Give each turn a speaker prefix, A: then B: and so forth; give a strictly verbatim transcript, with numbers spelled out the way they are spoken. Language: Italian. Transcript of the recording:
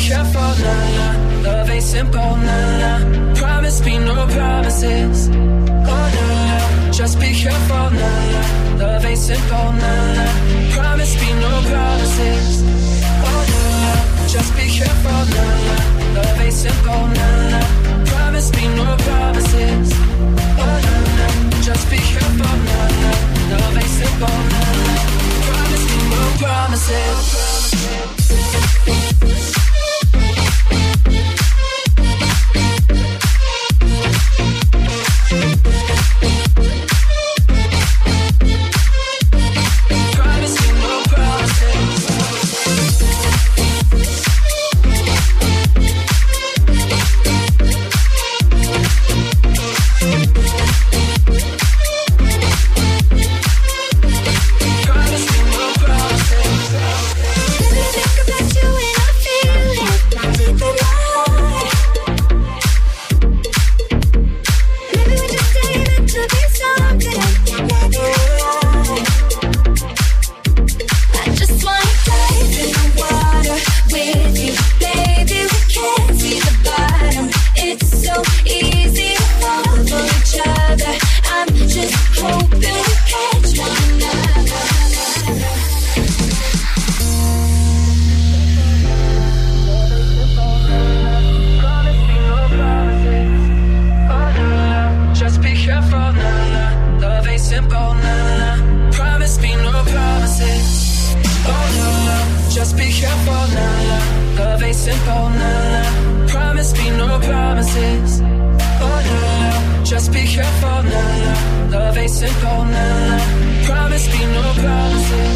A: careful, nah, nah. Love ain't simple, nah, nah. Promise me no promises. Oh, nah, just be careful, nah, nah. Love ain't simple, nah, nah. Promise me no promises. Oh, nah, just be careful, nah, nah. Love ain't simple, nah, nah. Promise me no promises. Oh, nah, nah. Just be careful, nah, nah. Love ain't simple, nah, nah. Promise me no promises. Simple, nah, nah. Promise me no promises.